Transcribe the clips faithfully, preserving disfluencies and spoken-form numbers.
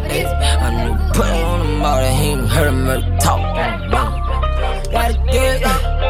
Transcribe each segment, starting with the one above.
Ay, I knew put it on the mouth and he ain't heard him murder talk. Gotta get it.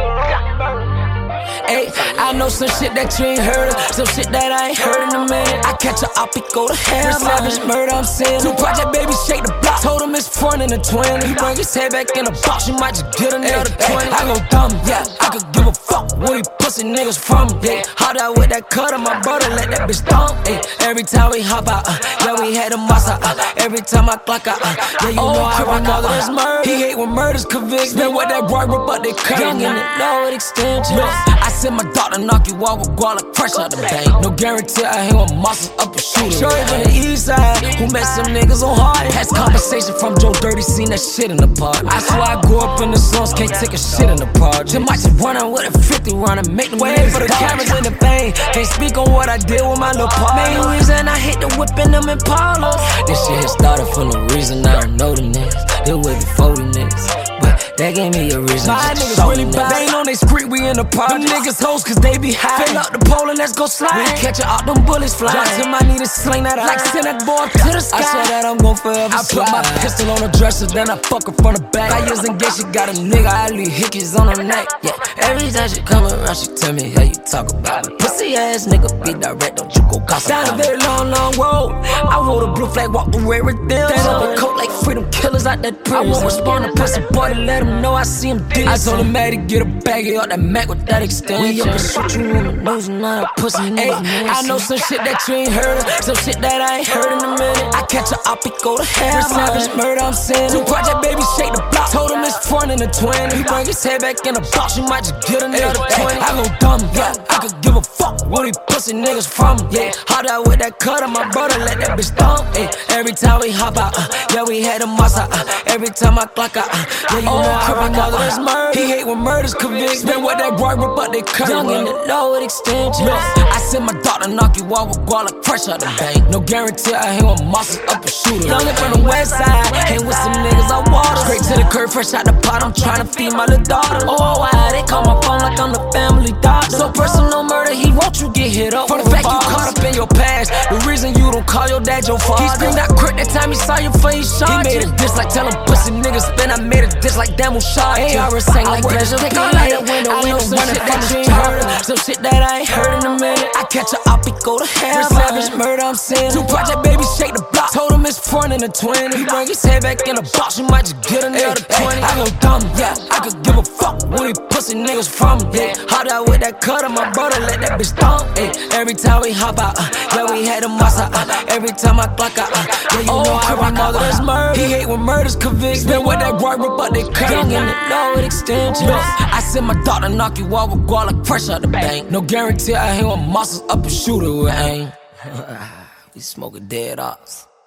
Ay, I know some shit that you ain't heard of, some shit that I ain't heard in a minute. I catch a op, he go to hell. Savage murder, I'm saying. Two project baby shake the block. Told him it's front in the twenty. He bring his head back in the box, you might just get another twenty. I go dumb, yeah. I could give a fuck where these pussy niggas from. Yeah, hot out with that cutter, my brother let that bitch thump. Ay, every time we hop out, uh, yeah we had a massa. Uh, every time I clock out, uh, yeah you oh, know I rock out. This murder. He hate when murders convict. Spin with that boy, but they cut. Young in the low extension. I said my daughter knock you out with guala fresh out the bank. No guarantee I hang with muscles up a shooter. Shorty from the east side, who met some niggas on hard. Has conversation from Joe Dirty, seen that shit in the park. I swear I grew up in the slums, can't take a shit in the park. Too much is running with a fifty running, make them wait for the cameras and the fame. Can't speak on what I did with my little part. Main reason I hit the whip in them Impalas. This shit had started for no reason, I don't know the niggas. They way before the niggas, but that gave me a reason. My niggas really bad. They ain't on they street, we in the park. Them niggas hoes cause they be high. Fill up the pole and let's go slide. We catch it out, them bullets fly. Drop to my knee to sling that out. Like send that boy up to the sky. I swear that I'm gon' forever I slide. Put my pistol on the dresser, then I fuck her from the back. Five years engaged, she got a nigga, I leave hickeys on her neck. Yeah, every time she come around, she tell me how you talk about me. Pussy ass nigga, be direct, don't you go gossip. Down a very long, long road. I wore the blue flag, walked away with them. Stand up a coat like freedom killers out that prison. I won't respond to pussy boy to let him know I see him dead. I told him mad to get a baggie out that Mac with that extension. We up and shoot you in the nose and not a pussy nigga. I know some shit that you ain't heard of, some shit that I ain't heard in a minute. I catch a op, he go to hell. Savage murder, I'm saying. Two project baby shake the block. Told him it's front in the twenty. He bring his head back in the box, you might just get another twenty. I go dumb, yeah. I could give a fuck where these pussy niggas from. Yeah, hot out with that cutter, my brother let that bitch thump. Ay, every time we hop out, uh, yeah we had a massa. Uh, every time I clock out, uh, yeah you know I rock out. This murder. He hate when murders convict. Spin with that boy, but they cut. Young in the low extension. I said my daughter knock you out with guala fresh out the bank. No guarantee I hang with muscles up a shooter. Young from the west side, hang with some niggas I water. Straight to the curb, fresh out the pot. I'm tryna feed my little daughter. Oh wow, they call my phone like I'm the family doctor. So personal murder, he won't you get hit up. For the fact you caught up in your past, the reason you don't call your dad your father. He screamed out quick that time he saw you for his shot. He made a diss like tell him pussy niggas spin. I made a diss like damn who shot. A R sang like pleasure. Take all out the window, we don't run it from the street. Some shit that I ain't heard in a minute. I catch a op, he go to hell. Savage murder, I'm saying. Two project baby shake the block. Told him it's front in the twenty. He bring his head back in the box, you might just get another twenty. I go dumb, yeah. I could give a fuck where these pussy niggas from. Yeah, hot out with that cutter, my brother let that bitch thump. Ay, every time we hop out, uh, yeah we had a massa. Uh, every time I clock out, uh, yeah you oh, know I rock out. This murder. He hate when murders convict. Spin with that boy, but they cut. Young in the low extension. I said my daughter knock you out with guala fresh out the bank. No guarantee I hang with muscles up a shooter with aim. We smoking dead ops.